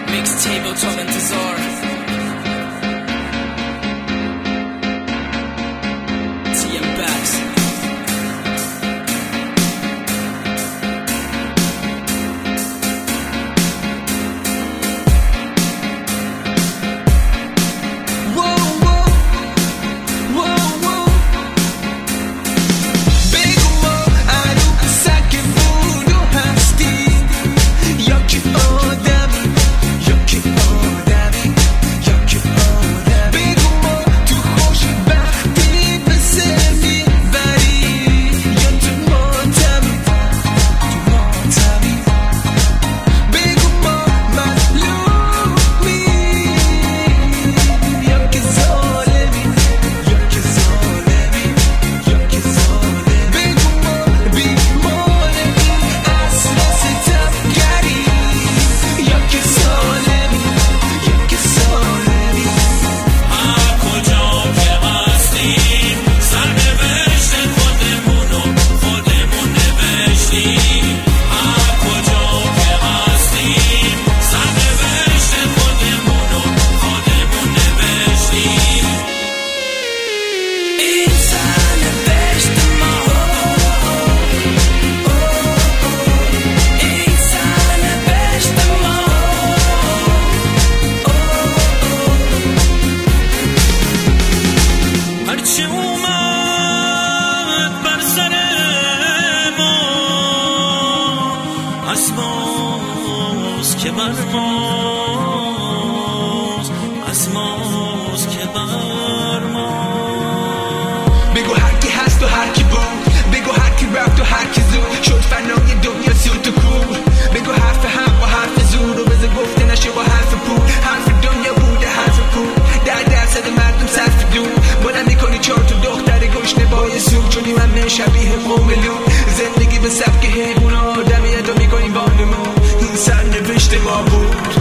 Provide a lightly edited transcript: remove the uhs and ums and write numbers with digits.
Mixtape اتاق انتظار TM Bax. اسماس که بر ماست، اسماس که بر ماست. بگو هر کی هست و هر کی بود، بگو هر کی رفت و هر کی زود شد فنای دنیا سوت و کور. بگو حرف حق و حرف زور و بذار گفته نشه با حرف پول. حرف دنیا بوده حرف پول، 10% مردم صرف دون. بلند میکنی 4 تا دختر گشنه با یه سور، چونی من شبیه قوملون. زندگی به سبک حیوان آدمی ادا میکنی با نمون. این سرنوشت ما بود.